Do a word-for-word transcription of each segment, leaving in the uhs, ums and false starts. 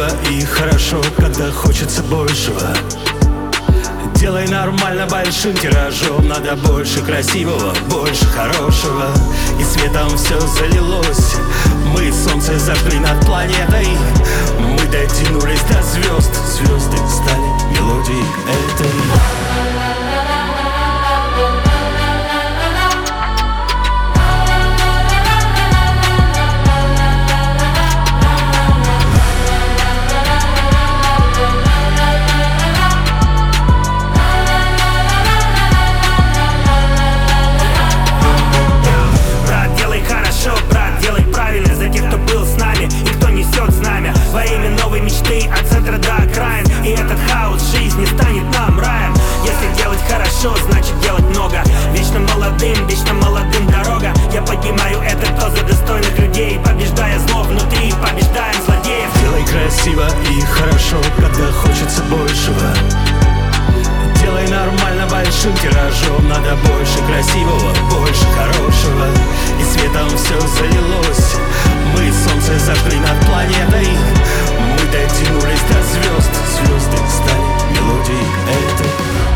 красиво и хорошо, когда хочется большего. Делай нормально большим тиражом. Надо больше красивого, больше хорошего. И светом все залилось. Мы солнце зажгли над планетой. Мы дотянулись до звезд. Звезды стали мелодией этой. От центра до окраин. И этот хаос жизни станет нам раем. Если делать хорошо, значит делать много. Вечно молодым, вечно молодым дорога. Я поднимаю этот тост за достойных людей, побеждая зло внутри, побеждаем злодеев. Делай красиво и хорошо, когда хочется большего. Делай нормально большим тиражом. Надо больше красивого, больше хорошего. И светом все залилось. Мы солнце зажгли над планетой. Мы дотянулись до звезд. Звезды стали мелодией этой.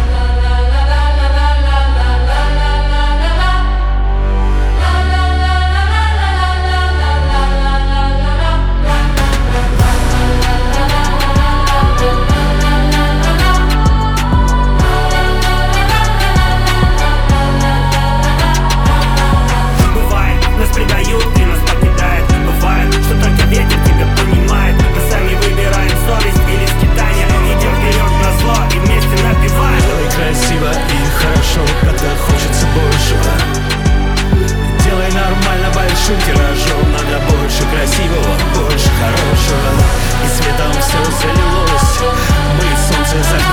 Тиражом надо больше красивого, больше хорошего. И светом все залилось. Мы солнце зажгли.